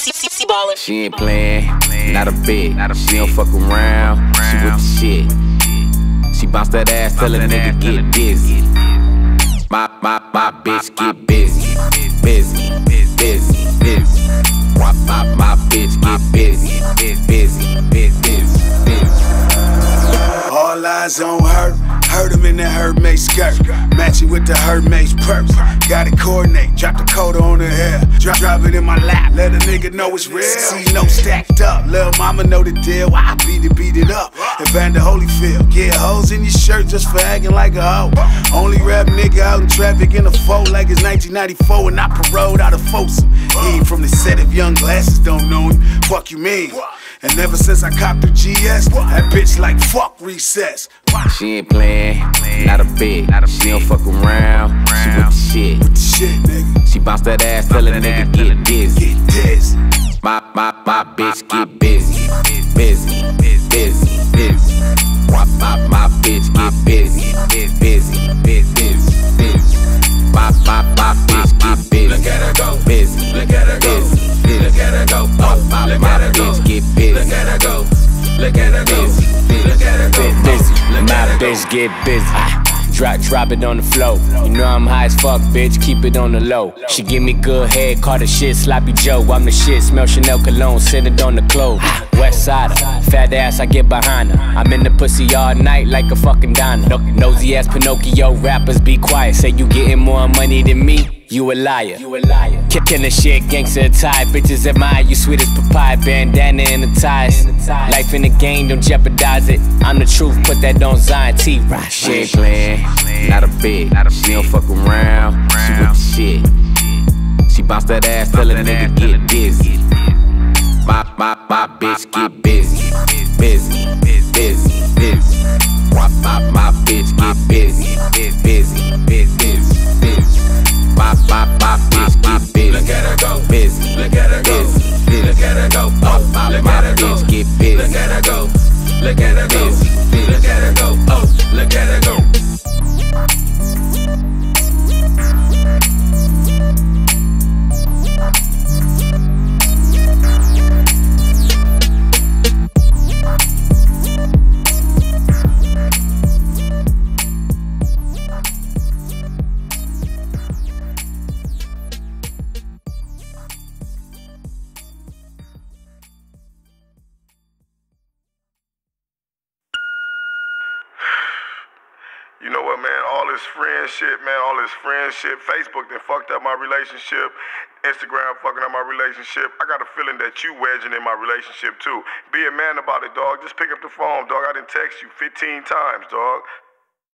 Ballin'. She ain't playing, not a bit. She don't fuck around, she with the shit. She bounce that ass, tell a nigga get dizzy. My bitch get busy, busy, busy, busy. My bitch get busy, busy, busy, busy. All eyes on her, heard him in that Hermes skirt, matching with the Hermes purse. Got it coordinate, drop the coat on her hair, drop it in my lap, let a nigga know it's real. See no stacked up, lil' mama know the deal. I beat it up. Evander Holyfield, get hoes in your shirt just for acting like a hoe. Only rap nigga out in traffic in a foe like it's 1994 and I paroled out of Folsom. He ain't from the set of young glasses, don't know him. Fuck you mean? And ever since I copped her GS, that bitch like fuck recess. She ain't playing, not a bit. She don't fuck around, she with the shit. With the shit, nigga. She bounce that ass, tell a nigga get dizzy. Get dizzy. My bitch get busy, busy, busy, busy. My bitch get busy, busy, busy, busy. My bitch get busy. Look at her go, busy, look at her go, look at her go, my bitch get busy. look at her go, look at her go, look at her go, busy. My bitch get busy. Drop it on the floor. You know I'm high as fuck, bitch, keep it on the low. She give me good head, call the shit Sloppy Joe. I'm the shit, smell Chanel cologne, send it on the clothes. West Sider, fat ass, I get behind her. I'm in the pussy all night like a fucking diner. Nosy ass Pinocchio, rappers be quiet. Say you getting more money than me, you a liar. Kicking the shit, gangsta attire. Bitches admire you, sweet as papaya. Bandana in the ties. Life in the game, don't jeopardize it. I'm the truth, put that on Zion T. She ain't playing, not a bit. She don't fuck around, she with the shit. She bounce that ass, tell a nigga get dizzy. My bitch get busy, busy, busy, busy. My bitch get busy, busy, busy, busy. My bitch get busy. look at her go, busy, look at her go, busy, look at her go, my bitch get busy. look at her go, look at her go, look at her go, look at her go. You know what, man? All this friendship, man, all this friendship. Facebook that fucked up my relationship. Instagram fucking up my relationship. I got a feeling that you wedging in my relationship too. Be a man about it, dog. Just pick up the phone, dog. I done text you 15 times, dog.